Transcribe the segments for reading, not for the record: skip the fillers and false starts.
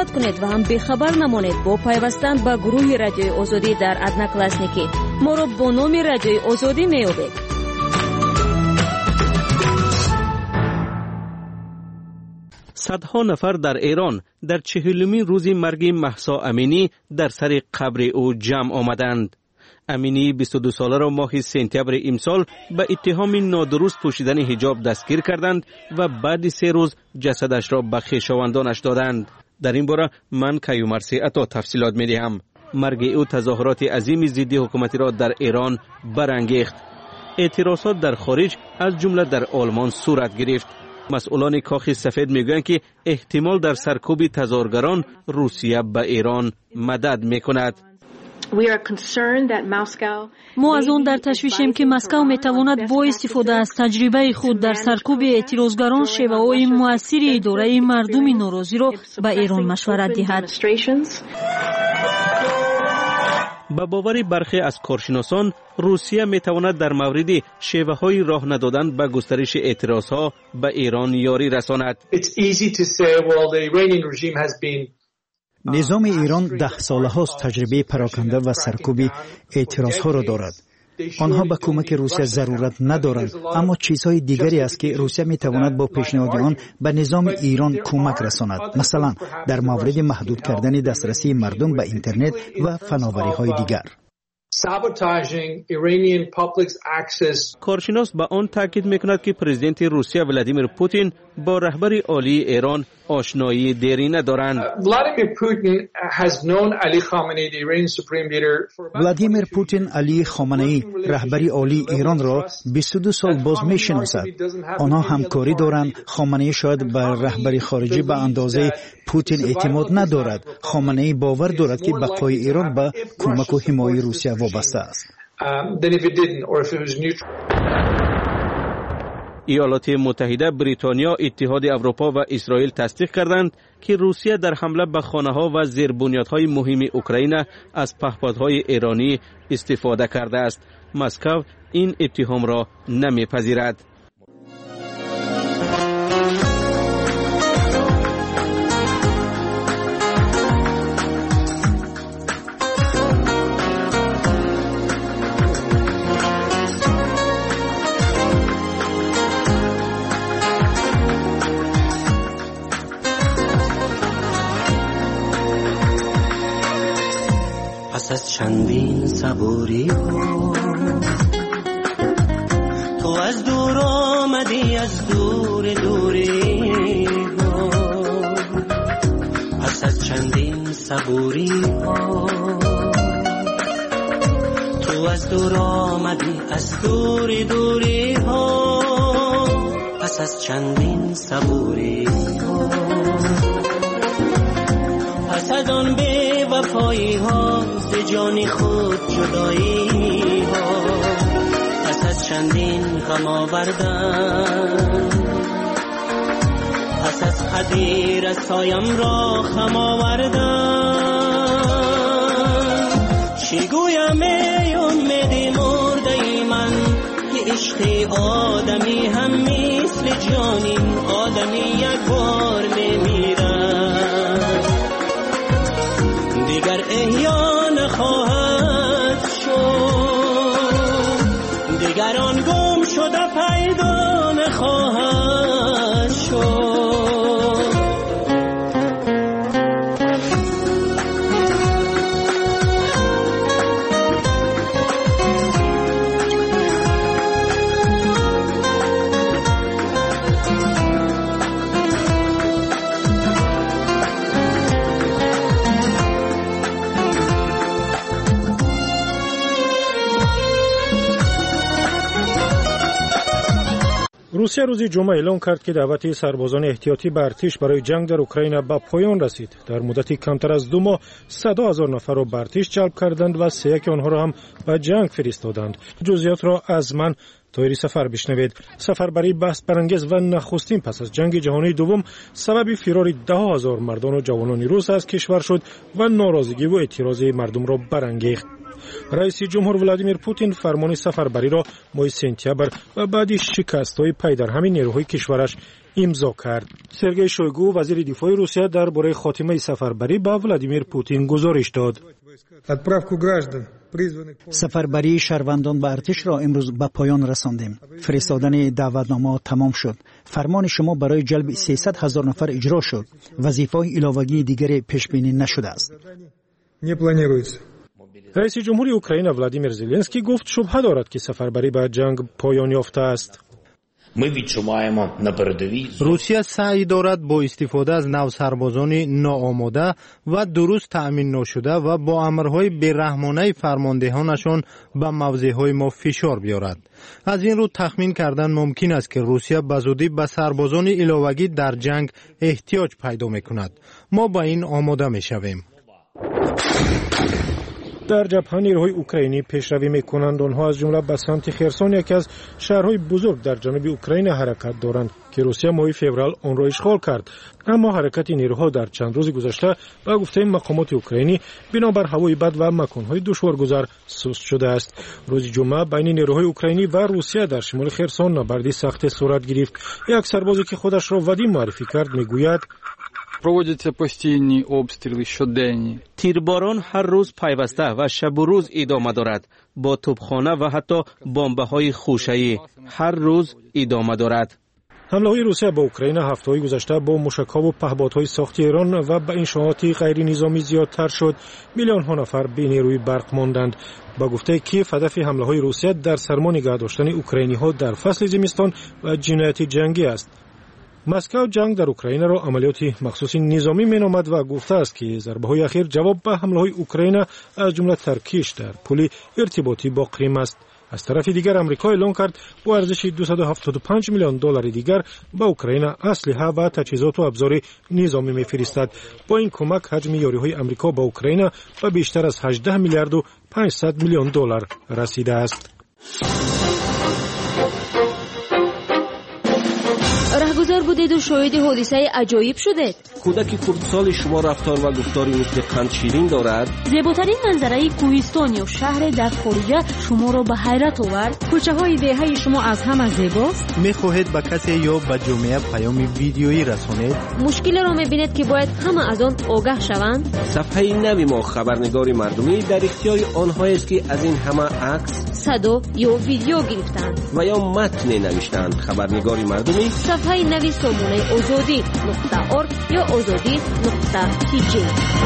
سابسکرایب کنید و هم بیخبر نمانید با پیوستن به گروه رادیوی آزادی در ادناکلاسنیکی. ما را با نام رادیوی آزادی میابید. صدها نفر در ایران در 40مین روز مرگ مهسا امینی در سر قبر او جمع آمدند. امینی 22 ساله را ماه سپتامبر امسال به اتهام نادرست پوشیدن حجاب دستگیر کردند و بعد 3 روز جسدش را به خویشاوندانش دادند. در این باره من کیومرثی عطا تفصیلات می‌دهم. مرگ او تظاهرات عظیم ضد حکومتی را در ایران برانگیخت. اعتراضات در خارج از جمله در آلمان صورت گرفت. مسئولان کاخ سفید میگویند که احتمال در سرکوب تظاهرگران روسیه به ایران مدد میکند. ما از آن در تشویشیم که مسکو میتواند با استفاده از تجربه خود در سرکوب اعتراضگران شیوه‌های مؤثر اداره مردم ناراضی را به ایران مشورت دهد. با باور برخی از کارشناسان روسیه میتواند در مورد شیوه‌های راه ندادن به گسترش اعتراضها به ایران یاری رساند. نظام ایران 10 ساله هاست تجربه پراکنده و سرکوب اعتراضها را دارد. آنها به کمک روسیه ضرورت ندارند، اما چیزهای دیگری است که روسیه میتواند با پیشنهاد آن به نظام ایران کمک رساند. مثلا در مورد محدود کردن دسترسی مردم به اینترنت و فناوری‌های دیگر. کارشناس به آن تاکید میکند که پرزیدنت روسیه ولادیمیر پوتین با رهبر عالی ایران آشنایی دیرینه دارند. ولادیمیر پوتین علی خامنه‌ای رهبر عالی ایران را 22 سال باز میشناسد. آنها همکاری دارند. خامنه‌ای شاید به رهبر خارجی به اندازه پوتین اعتماد ندارد. خامنه‌ای باور دارد که بقای ایران به کمک و حمایت روسیه وابسته است. ایالات متحده، بریتانیا، اتحاد اروپا و اسرائیل تصدیق کردند که روسیه در حمله به خانه‌ها و زیربنیادهای مهم اوکراین از پهپادهای ایرانی استفاده کرده است. مسکو این اتهام را نمی‌پذیرد. پس از چندین صبوری ها تو از دور آمدی، از دور دوری ها. پس از چندین صبوری ها تو از دور آمدی، از دور دوری ها. پس از چندین صبوری ها پس از آن بی وفایی ها ز جان خود جدایی ها. پس از چندین غم آوردن، پس از قدیر سایم را خم آوردن. چی گویم ای امید مرده من که عشق آدمی هم مثل جانیم، آدمی یک بار میمیرد دیگر احیا نخواهد شد، دیگر آن گم شده پیدا نخواهد شد. روسیه روز جمعه اعلام کرد که دعوت سربازان احتیاطی به ارتش برای جنگ در اوکراین به پایان رسید. در مدتی کمتر از 2 ماه 100,000 نفر را به ارتش جلب کردند و 3 آنها را هم به جنگ فرستادند. جزئیات را از من طاهری سفر بشنوید. سفربری بحث برانگیز و نخستین پس از جنگ جهانی دوم سبب فرار 10,000 مردان و جوانان روس از کشور شد و ناراضگی و اعتراض مردم را برانگیخت. رئیس جمهور ولادیمیر پوتین فرمان سفربری را ماه سپتامبر و بعد شکست‌های پای در همین نیروهای کشورش امضا کرد. سرگئی شویگو وزیر دفاع روسیه درباره خاتمه سفربری به ولادیمیر پوتین گزارش داد. سفربری شهروندان به ارتش را امروز به پایان رساندیم. فرستادن دعوتنامه تمام شد. فرمان شما برای جلب 300,000 نفر اجرا شد. وظیفه‌های علاوه‌ای دیگری پیش بینی نشده است. رئیس جمهوری اوکراین ولادیمیر زلنسکی گفت شبهه دارد که سفربری به جنگ پایان یافته است. روسیه سعی دارد با استفاده از نوسربازان ناآماده و درست تأمین نشده و با امرهای بی‌رحمانه فرماندهانشان به موضعهای ما فشار بیارد. از این رو تخمین کردن ممکن است که روسیه بزودی به سربازان علاوه‌ای در جنگ احتیاج پیدا می‌کند. ما با این آماده می‌شویم. در جبهه نیروهای اوکراینی پیشروی می‌کنند. آنها از جمله به سمت خرسون، یکی از شهرهای بزرگ در جنوب اوکراین، حرکت دارند که روسیه ماه فوریه آن را اشغال کرد. اما حرکت نیروها در چند روز گذشته به گفته مقامات اوکراینی بنابر هوای بد و مکان‌های دشوارگذر سست شده است. روز جمعه بین نیروهای اوکراینی و روسیه در شمال خرسون نبردی سخت صورت گرفت. یک سربازی که خودش را ودیم معرفی کرد میگوید проводяться постійні обстріли щоденні. تیرباران هر روز پیوسته و شب و روز ادامه دارد. با توپخانه و حتی بمب‌های خوشه‌ای هر روز ادامه دارد. حمله‌های روسیه به اوکراین هفته‌های گذشته با موشک‌ها و پهپادهای ساخت ایران و به انشاءات غیر نظامی زیادتر شد. میلیون‌ها نفر بی نیروی برق ماندند. با گفته کیف هدف حمله‌های روسیه در سرما نگه داشتن اوکراینی‌ها در فصل زمستان و جنایت جنگی است. مسکو جنگ در اوکراین را عملیات مخصوص نظامی مینامد و گفته است که ضربه‌های اخیر جواب به حمله‌های اوکراین از جمله ترکیش در پل ارتباطی با کریم است. از طرف دیگر آمریکا اعلام کرد با ارزش 275 میلیون دلار دیگر به اوکراین اسلحه و تجهیزات و ابزار نظامی می‌فرستد. با این کمک حجم یاری‌های آمریکا به اوکراین به بیشتر از 18 میلیارد و 500 میلیون دلار رسیده است. رهگذر بودید و شاهد حادثه عجایب شدید. کودک خردسال شما رفتار و گفتاری مثل قند شیرین دارد. زیباترین منظره کوهستان یا شهر در خارجه شما را به حیرت آورد. کوچه های دهه شما از همه زیباست. می‌خواهید به کسی یا به جامعه پیام ویدیویی رسانید؟ مشکل را می‌بینید که باید همه از آن آگاه شوند. صفحه نوی ما خبرنگار مردمی در اختیار آنهایی است که از این همه عکس، صدا یا ویدیو گرفتند و یا متن نوشتند. خبرنگار مردمی صفحه نوی سامانه آزادی.org یا آزادی.tg.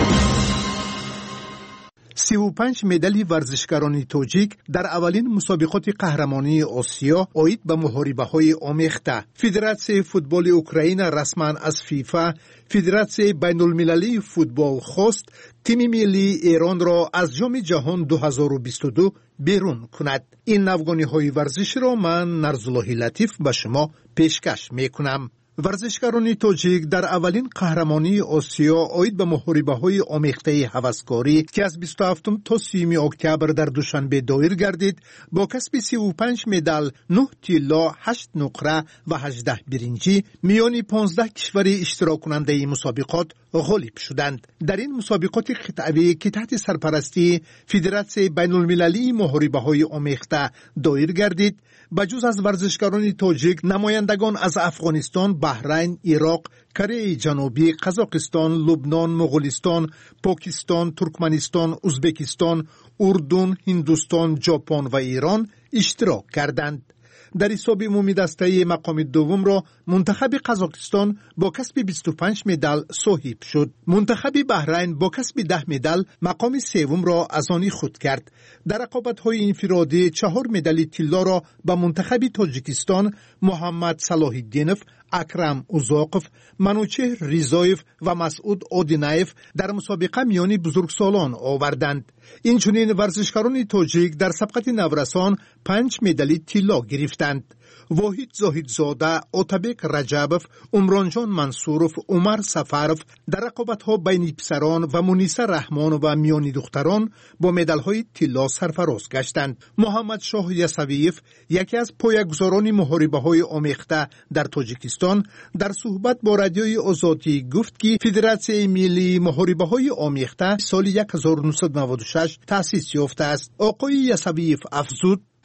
35 مدال ورزشکاران تاجیک در اولین مسابقات قهرمانی آسیا عاید به محاربه‌های آمیخته. فدراسیون فوتبال اوکراین رسما از فیفا، فدراسیون بین‌المللی فوتبال خواست تیم ملی ایران را از جام جهان 2022 بیرون کند. این افغانی‌های ورزش را من نرزالله لطیف به شما پیشکش می‌کنم. ورزشکاران تاجیک در اولین قهرمانی آسیا عاید به محاربه‌های آمیخته هوسکاری که از 27 تا 30 اکتبر در دوشنبه دایر گردید با کسب 35 مدال، 9 طلا، 8 نقره و 18 برنجی میان 15 کشور اشتراک کننده این مسابقات غالب شدند. در این مسابقات قطعی که تحت سرپرستی فدراسیون بین‌المللی محاربه‌های آمیخته دایر گردید، بجز از ورزشکاران تاجیک نمایندگان از افغانستان، بحرین، عراق، کره جنوبی، قزاقستان، لبنان، مغولستان، پاکستان، ترکمنستان، ازبکستان، اردن، هندوستان، ژاپن و ایران اشتراک کردند. در حساب عمومی دسته مقام دوم را منتخب قزاقستان با کسب 25 مدال صاحب شد. منتخب بحرین با کسب 10 مدال مقام سوم را از آن خود کرد. در رقابت‌های انفرادی 4 مدال طلا را به منتخب تاجیکستان محمد صلاح الدینов، اکرم اوزاقov، منوچهر ریزایف و مسعود آدینایف در مسابقه میان بزرگسالان آوردند. این چنین ورزشکاران تاجیک در سبقت نورسان 5 مدال طلا گرفتند. واحد زاهدزاده، آتابک رجبов، عمرانجان منصورov، عمر سفرov در رقابت‌ها بین پسران و منیسه رحمان و میانی دختران با مدال‌های طلا سرفراز گشتند. محمد شاه یسویف، یکی از پایه‌گذاران محاربه‌های آمیخته در تاجیکستان، در صحبت با رادیوی آزادی گفت که فدراسیون ملی محاربه‌های آمیخته سال 1996 تأسیس یافته است. آقای یسویف افزود: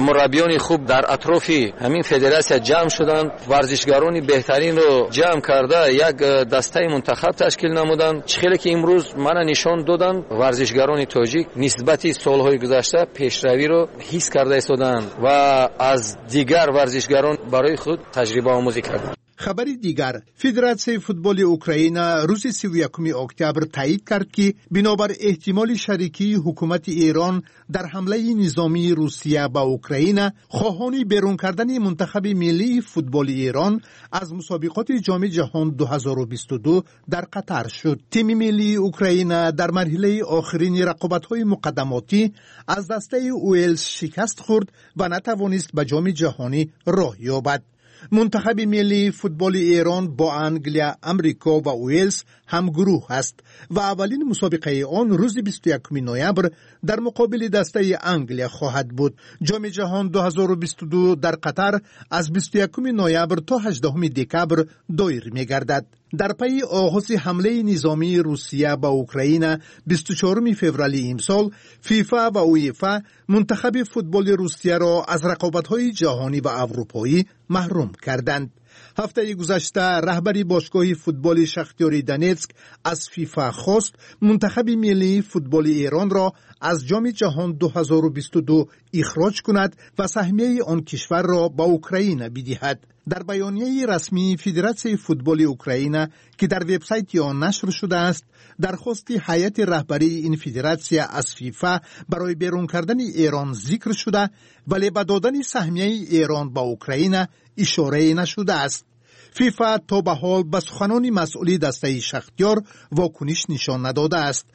مربیان خوب در اطراف همین فدراسیون جمع شدند، ورزشکاران بهترین رو جمع کرده یک دسته منتخب تشکیل نمودند. خیلی که امروز من نشان دادند ورزشکاران تاجیک نسبت سالهای گذشته پیشروی رو حس کرده ایستادند و از دیگر ورزشکاران برای خود تجربه آموزی کردند. خبری دیگر، فدراسیون فوتبال اوکراین روز 31 اکتبر تایید کرد که بنابر احتمال شریکی حکومت ایران در حمله نظامی روسیه به اوکراین، خواهان بیرون کردن منتخب ملی فوتبال ایران از مسابقات جام جهان 2022 در قطر شد. تیم ملی اوکراین در مرحله آخرین رقابت‌های مقدماتی از دسته ویلز شکست خورد و نتوانست به جام جهانی راه یابد. منتخب ملی فوتبال ایران با انگلیا، امریکا و ویلز هم گروه است و اولین مسابقه آن روز 21 نوامبر در مقابل دسته انگلیا خواهد بود. جام جهان 2022 در قطر از 21 نوامبر تا 18 دکبر دایر می‌گردد. در پی آغاز حمله نظامی روسیه به اوکراین 24 فوریه امسال، فیفا و اویفا منتخب فوتبال روسیه را از رقابت‌های جهانی و اروپایی محروم کردند. هفته گذشته رهبری باشگاه فوتبال شختیار دونتسک از فیفا خواست منتخب ملی فوتبال ایران را از جام جهان 2022 اخراج کند و سهمیه آن کشور را به اوکراین بدهد. در بیانیه رسمی فدراسیون فوتبال اوکراین که در وبسایت آن نشر شده است، درخواست هیئت رهبری این فدراسیون از فیفا برای بیرون کردن ایران ذکر شده، ولی به دادن سهمیه ایران به اوکراین اشاره نشده است. فیفا تا به حال به سخنان مسئولی دسته شختیار واکنش نشان نداده است.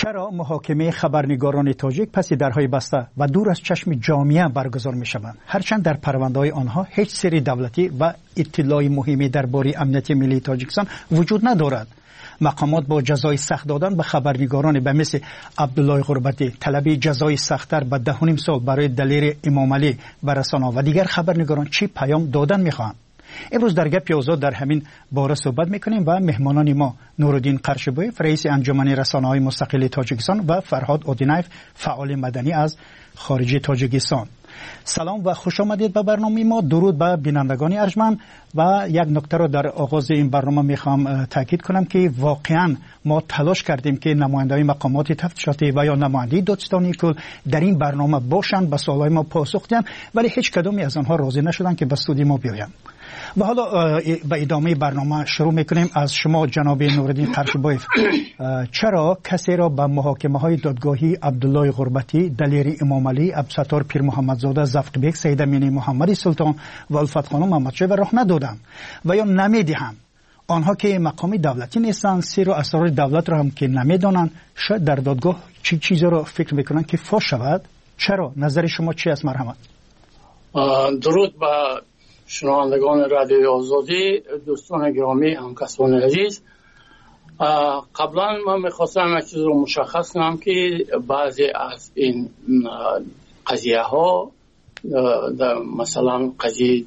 چرا محاکمه خبرنگاران تاجیک پس درهای بسته و دور از چشم جامعه برگزار می شوند؟ هرچند در پرونده‌های آنها هیچ سری دولتی و اطلاعی مهمی درباره امنیت ملی تاجیکستان وجود ندارد. مقامات با جزای سخت دادن به خبرنگاران به مثل عبدالله غربتی، طلب جزای سخت‌تر به 10.5 سال برای دلیر امامعلی به رسانه‌ها و دیگر خبرنگاران چی پیام دادن می‌خواهند؟ امروز در گپ آزاد در همین باره صحبت میکنیم و مهمانان ما نورالدین قرشبویف رئیس انجمن رسانه‌های مستقل تاجیکستان و فرهاد اودینایف فعال مدنی از خارج تاجیکستان. سلام و خوش آمدید به برنامه ما. درود به بینندگان ارجمند و یک نکته را در آغاز این برنامه میخوام تاکید کنم که واقعا ما تلاش کردیم که نماینده‌های مقامات تفتیشاتی و یا نماینده دادستانی کل در این برنامه باشند، به سوالای ما پاسخ دهند، ولی هیچ کدومی از آنها راضی نشدند که به استودیو ما بیایند. و حالا به ادامه برنامه شروع میکنیم. از شما جناب نورالدین قرشبویف، چرا کسی را به محاکمه های دادگاهی عبدالله غربتی، دلیر امامعلی، عبدالستار پیر محمدزاده، زفق بیگ، سید امینی محمدی سلطان و الفت خانم محمدشاه راه ندادند و یا نمیدهند؟ آنها که مقامی دولتی نیستند، سر و اسرار دولت را هم که نمیدانند، شاید در دادگاه چی چیزا را فکر میکنند که فاش شود؟ چرا؟ نظر شما چی است؟ مرحمت. درود با شنوندگان رادیوی آزادی، دوستان گرامی، همکاسان عزیز. قبلا من میخواستم یک چیز رو مشخص کنم که بعضی از این قضیه ها، مثلا قضیه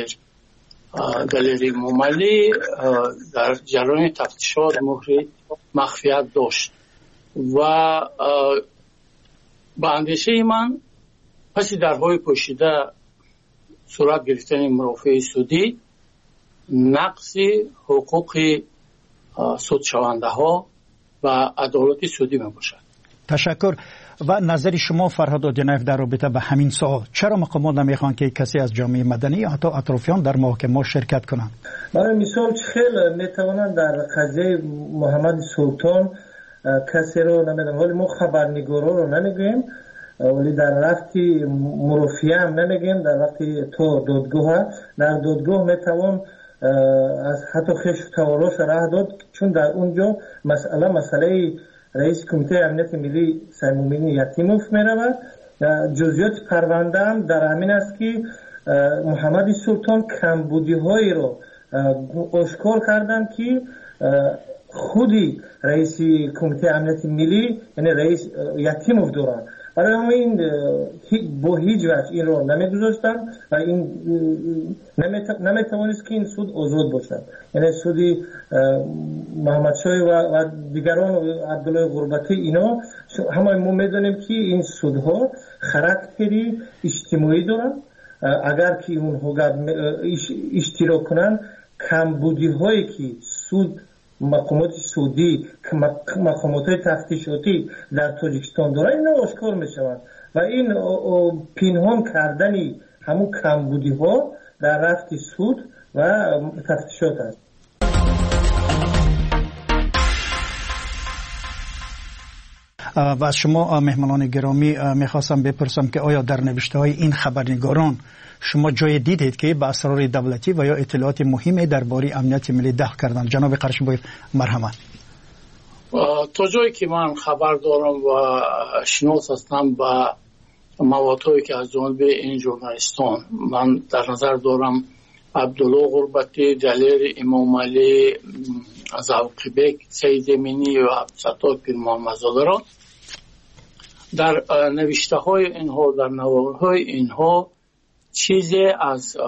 دلیر امامعلی در جریان تفتیشات مهر مخفیت داشت و با اندیشه من پس درهای پوشیده صورت گرفتن مرافع سودی، نقض حقوق سودشونده ها و عدالت سودی می باشد. تشکر. و نظر شما فرهاد اودینایف در رابطه به همین سوال، چرا مقامات نمیخوان که کسی از جامعه مدنی یا حتی اطرافیان در محاکمه شرکت کنند؟ برای مثال خیلی میتوانند در قضیه محمد سلطان کسی رو نمیدونم، ولی ما خبرنگارا رو نمیگیم، ولی در وقتی مرافعه هم نمیگیم، در وقتی تو دادگاه، در دادگاه میتوان از حتی خشم تواراش راه داد، چون در اونجا مسئله رئیس کمیته امنیت ملی سیمومینی یتیموف میرود. جزئیات پرونده هم در همین است که محمد سلطان کمبودی هایی رو آشکار کردن که خودی رئیس کمیته امنیت ملی یعنی رئیس یتیموف دارن. برای همین با هیچ وجه این رو نمیگذاشتن و این نمیتوانست که این سود آزاد باشد. یعنی سودی محمدشاه و دیگران عبدالله غربتی، اینا همه ما میدونیم که این سودها خاراکتری اجتماعی دارن. اگر که اونها اشتراک کنن، کمبودی هایی که سود مقامات سودی، مقامات تفتیشاتی در تاجیکستان داره، اینا آشکار میشوند و این پنهان کردنی همون کمبودی ها در رفت سود و تفتیشات است. و از شما مهمانان گرامی میخواستم بپرسم که آیا در نوشته های این خبرنگاران شما جای دیدید که به اسرار دولتی و یا اطلاعات مهمی درباره امنیت ملی دخل کردن؟ جناب قرشبویف مرحمت. تا جایی که من خبر دارم و شناس هستم با موادهایی که از جانب این ژورنالیستان، من در نظر دارم عبدالله غربتی، دلیر امامعلی، زفق بیگ، سید امینی و عبدالستار پیر محمدزاده را در نوشته های اینها، در نوار های اینها چیزی از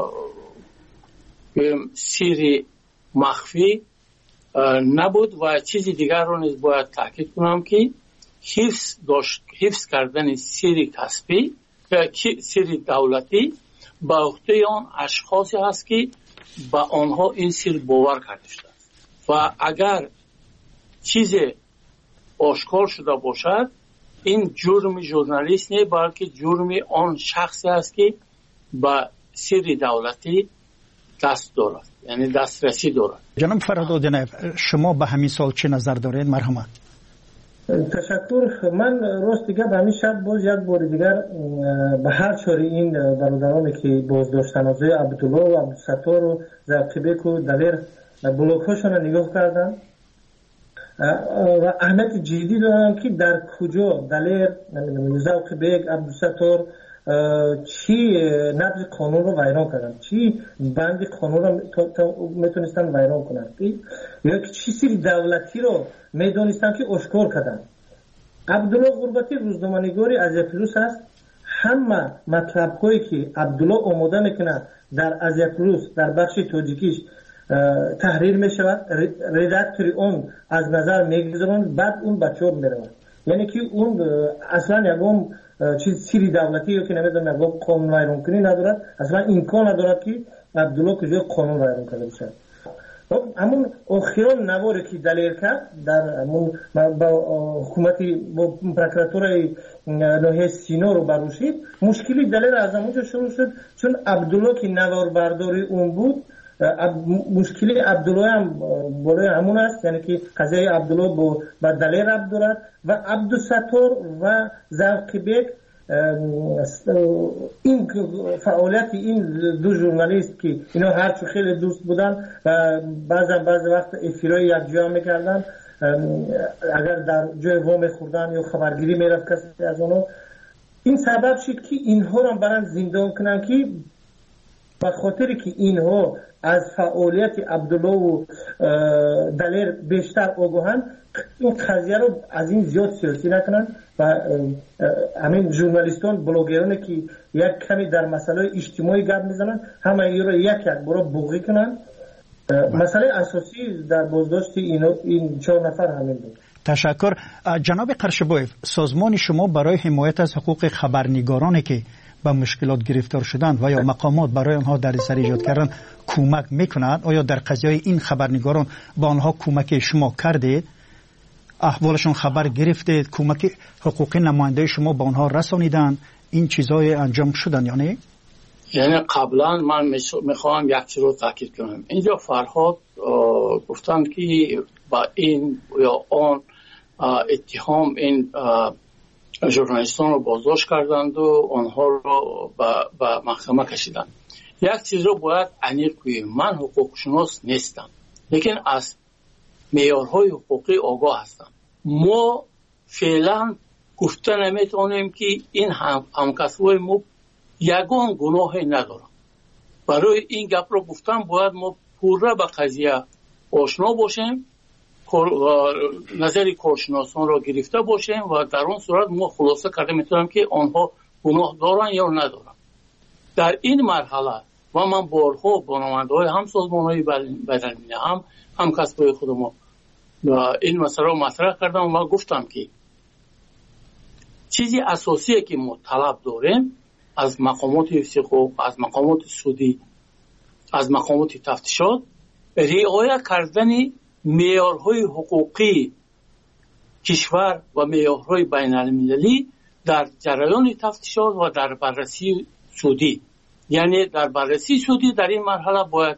سری مخفی نبود و چیزی دیگر رو نیز باید تاکید کنم که حفظ کردن سری کسبی، سری دولتی به عهده آن اشخاصی هست که با آنها این سر باور کرده شده و اگر چیزی آشکار شده باشد، این جرم ژورنالیست نه، بلکه جرم آن شخصی است که با سر دولتی دست دارد، یعنی دسترسی دارد. جناب فرهاد اودینایف، شما به همین سال چه نظر دارید؟ مرحمت. تشکر. من راست دیگه به همین شب باز یک بار دیگر به هر چاری این برادرانی که بازداشتن از عبدالله و عبدالستار و زفق بیگ و دلیر بلاک هاشون نگاه کردم و اهمیت جدی دارن که در کجا دلیر ذوق بیگ عبدالستار چی نقض قانون رو ویران کردن، چی بند قانون رو میتونستن ویران کنن یا چی سری دولتی رو میدونستن که اشکار کردن. عبدالله غربتی روزنامه‌نگاری آزیاپلوس است. همه مطلب هایی که عبدالله آماده میکنه در آزیاپلوس در بخش تاجیکیش تحریر میشود، ردکتوری اون از نظر میگذارن، بعد اون به چاپ میرود. یعنی که اون اصلا یکم چیز سری دولتی یا که نمیدونم یکم قانون ویران کنی ندارد، اصلا امکان ندارد که عبدالله کجا قانون ویران کرده باشد. همون آخران نواری که دلیر کرد در با حکومتی با پروکراتورای ناحیه سینا رو بروشید، مشکلی دلیر از همونجا شروع شد چون عبدالله که نوار برداری اون بود. مشکلی عبدالله هم بالای همون است، یعنی که قضیه عبدالله با دلیر ربط دارد و عبدالستار و ذوق بیگ این فعالیت این دو ژورنالیست که اینا هرچو خیلی دوست بودن و بعضی وقت افیرای یک جا میکردن، اگر در جای وام خوردن یا خبرگیری میرفت کسی از اونو، این سبب شد که اینها رو برن زندان کنن که به خاطر که اینها از فعالیت عبدالله و دلیر بیشتر آگاهن، این قضیه رو از این زیاد سیاسی نکنن و همین ژورنالیستان بلاگرانی که یک کمی در مسئله اجتماعی گپ میزنن همه این رو یک برای بوغی کنن. مسئله اساسی در بازداشت این 4 نفر همین بود. تشکر. جناب قرشبویف، سازمان شما برای حمایت از حقوق خبرنگارانی که با مشکلات گرفتار شدند و یا مقامات برای آنها دردسر ایجاد کردن کمک میکند؟ آیا در قضیه این خبرنگاران با آنها کمک شما کردید؟ احوالشون خبر گرفتید؟ کمک حقوقی نماینده شما با آنها رسانیدن؟ این چیزای انجام شدن یا نه؟ یعنی قبلا من میخوام یک چیز رو تاکید کنم. اینجا فرهاد گفتند که با این یا آن اتهام این ژورنالیستان رو بازداشت کردند و آنها رو به محکمه کشیدند. یک چیز رو باید عمیق کنیم. من حقوق شناس نیستم، لیکن از معیارهای حقوقی آگاه هستم. ما فعلا گفته نمیتونیم که این همکسبای ما یگان گناهی ندارن. برای این گپ رو گفتم باید ما پوره به قضیه آشنا باشیم، نظری کارشناسان را گرفته باشیم و در اون صورت ما خلاصه کرده میتونم که آنها گناه دارن یا ندارن. در این مرحله و من بارها با نماینده‌های هم سازمان‌های بین‌المللی هم کسبای خودم این مسئله رو مطرح کردم و گفتم که چیزی اساسیه که ما طلب داریم از مقامات حقوق، از مقامات سودی، از مقامات تفتیشات، رعایت کردن معیارهای حقوقی کشور و معیارهای بین‌المللی در جریان تفتیشات و در بررسی سودی. یعنی در بررسی سودی در این مرحله باید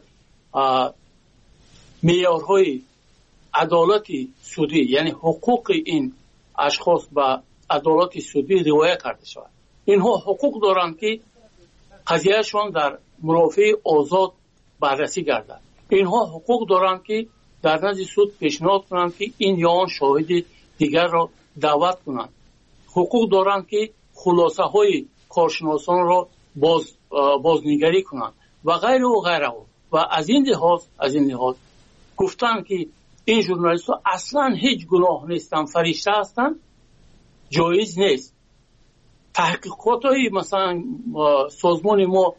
معیارهای عدالت سودی، یعنی حقوق این اشخاص به عدالت سودی رعایت کرده شود. اینها حقوق دارند که قضیهشون در مرافع آزاد بررسی گردد. اینها حقوق دارند که در نزد سود پیشنهاد کنند که این یا آن شاهد دیگر را دعوت کنند. حقوق دارند که خلاصه های کارشناسان را بازنگری کنند و غیره و غیره. و از این لحاظ گفتن که این ژورنالیست ها اصلا هیچ گناه نیستن، فرشته هستن، جایز نیست. تحقیقات های مثلا سازمان ما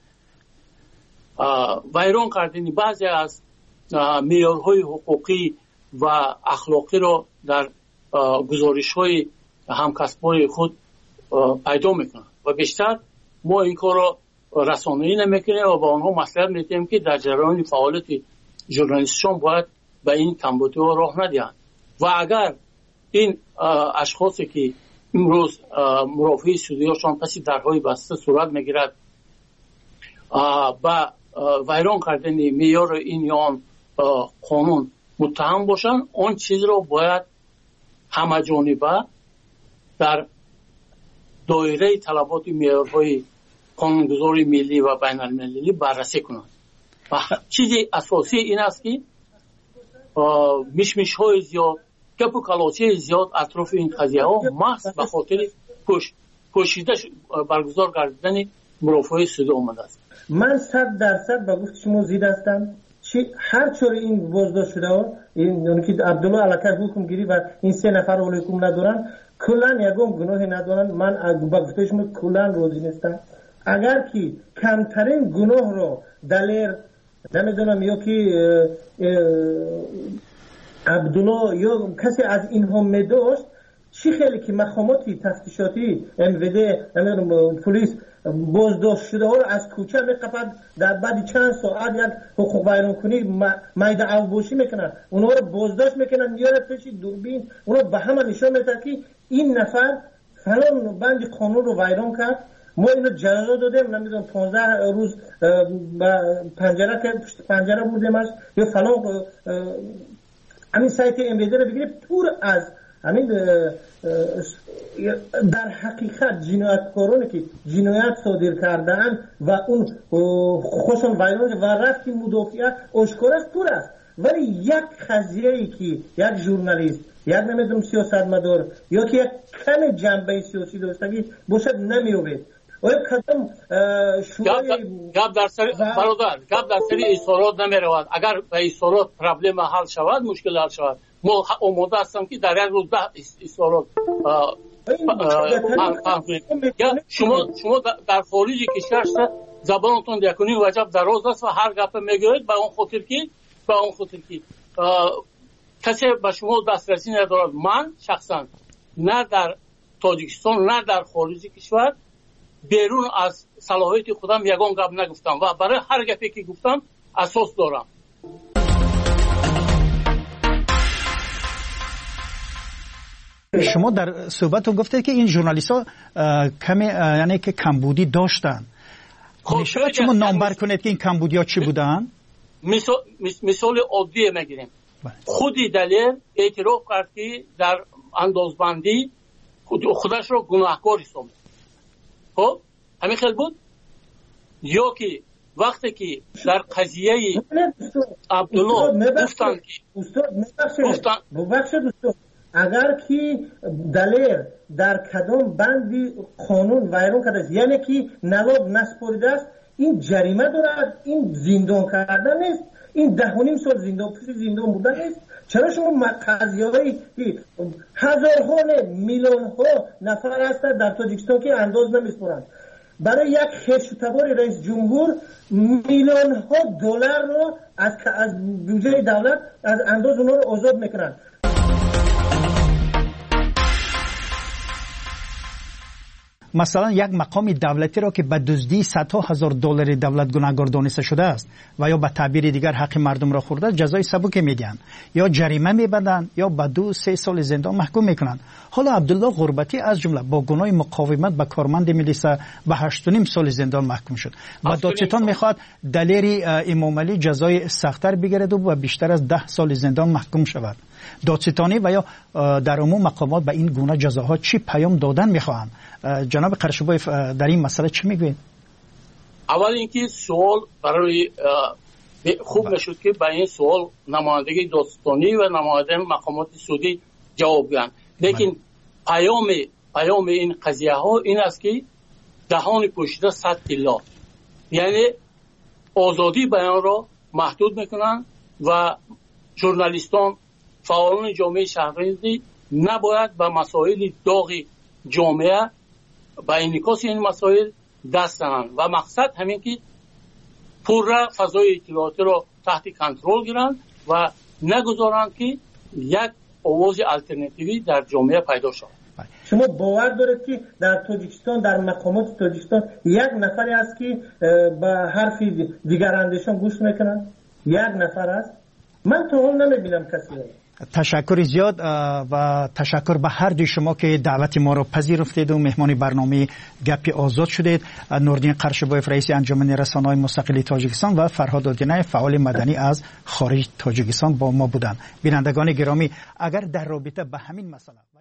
ویران کردن بعضی از معیارهای حقوقی و اخلاقی را در گزارش های همکسبای خود پیدا میکنند و بیشتر ما این کار را رسانه‌ای نمیکنیم و با آنها مصلحت میدیم که در جریان فعالیت ژورنالیستشون باید به این کمبودی ها راه ندهند. و اگر این اشخاصی که امروز مرافع سودی هاشون پس درهای بسته صورت میگیرد با ویران کردن معیار این یا آن قانون متهم باشن، اون چیز رو باید همه جانبه در دایره طلبات معیارهای قانونگذاری ملی و بین المللی بررسی کنند. و چیزی اساسی این است که میشمیش های زیاد گپ و کلاچه زیاد اطراف این قضیه ها محض به خاطر پوشیده برگزار کردن مرافعه سوده آمده است. من 100% به گفت شما زید هستم. هر چور این بازداشت شده ها، این که عبدالله علاکه حکم گیری و این 3 نفر ولی حکم ندارن، کلان یکم گناه ندارن. من به گفته شما کلان روزی نیستم. اگر که کمترین گناه رو دلیر نمیدونم یا که عبدالله یا کسی از اینها میداشت، چی خیلی که مقامات تفتیشاتی MVD نمیدونم پلیس بازداشت شده ها رو از کوچه میقپد، در بعد چند ساعت یک حقوق بیان کنی میده اوباشی میکنن، اونها رو بازداشت میکنن، میاره پیش دوربین، اونها به همه نشان میده که این نفر فلان بند قانون رو ویران کرد. ما اینو جزا دادیم، نمیدونم 15 روز پنجره بودیمش یا فلان. همین سایت MVD رو بگیره پر از همین در حقیقت جنایتکارانی که جنایت صادر کردن و اون خوشون ویران و رفتی مدافعه آشکار است، پر است. ولی یک قضیه‌ای که یک ژورنالیست، یک نمیدونم سیاستمدار یا که یک کم جنبه سیاسی داشتگی باشد نمیوید. گپ در سری برادر، گپ در سری اصالات نمیرود. اگر به اصالات پرابلم حل شود، مشکل حل شود. ما آماده هستم که در یک روز 10 اصالات شما در خارج کشور زبانتون یکنی وجب دراز است و هر گپ میگوید به اون خاطر که کسی به شما دسترسی ندارد. من شخصا نه در تاجیکستان نه در خارج کشور بیرون از صلاحیت خودم یگان گپ نگفتم و برای هر گپی که گفتم اساس دارم. شما در صحبتتون گفتید که این ژورنالیست‌ها کمی یعنی که کمبودی داشتن. میشه شما نامبر کنید که این کمبودی‌ها چی بودن؟ مثال عادی میگیریم. خودی دلیل اعتراف کرد که در اندازبندی خودش رو گناهکار حساب کرد. خب همین خیلی بود. یا که وقتی که در قضیه عبدالله گفتن که اگر که دلیر در کدام بندی قانون ویران کرده است، یعنی که نواب نسپرده است، این جریمه دارد، این زندان کردن نیست، این 10.5 سال زندان بودن نیست. چرا شما قضیه‌هایی که هزارها میلیون ها نفر هستند در تاجیکستان که انداز نمیسپرند، برای یک خشتبار رئیس جمهور میلیون ها دلار رو از بودجه دولت از انداز اونها رو آزاد میکنند. مثلا یک مقام دولتی را که به دزدی صدها هزار دلار دولت گناهکار دانسته شده است و یا به تعبیر دیگر حق مردم را خورده، جزای سبک میدن یا جریمه میبندن یا به 2-3 سال زندان محکوم میکنن. حالا عبدالله غربتی از جمله با گناه مقاومت به کارمند ملیسا به 8.5 سال زندان محکوم شد و دادستان میخواد دلیر امام علی جزای سخت‌تر بگیرد و بیشتر از 10 سال زندان محکوم شود. دادستانی و یا در عموم مقامات به این گونه جزاها چی پیام دادن میخواهند؟ جناب قرشبایف در این مسئله چی میگوید؟ اول اینکه سوال برای خوب نشد که به این سوال نمایندگی دادستانی و نماینده مقامات سعودی جواب دهند. لیکن پیام این قضیه ها این است که دهان پوشیده 100 تلا، یعنی آزادی بیان را محدود میکنن و ژورنالیستان، فعالان جامعه شهروندی نباید به مسائل داغ جامعه با انعکاس این مسائل دست زنند و مقصد همین که پورا فضای اطلاعاتی را تحت کنترل گیرند و نگذارند که یک آواز الटरनेटिवی در جامعه پیدا شود. شما باور دارید که در تاجیکستان، در مقامات تاجیکستان یک نفری است که به حرف دیگر اندیشان گوش میکنن؟ یک نفر است؟ من تو اون نمیبینم کسی. تشکر زیاد و تشکر به هر دوی شما که دعوت ما را پذیرفتید و مهمان برنامه گپ آزاد شدید. نوردین قرشبایف رئیس انجمن رسانه‌های مستقل تاجیکستان و فرهاد آدینه فعال مدنی از خارج تاجیکستان با ما بودند. بینندگان گرامی، اگر در رابطه به همین مسئله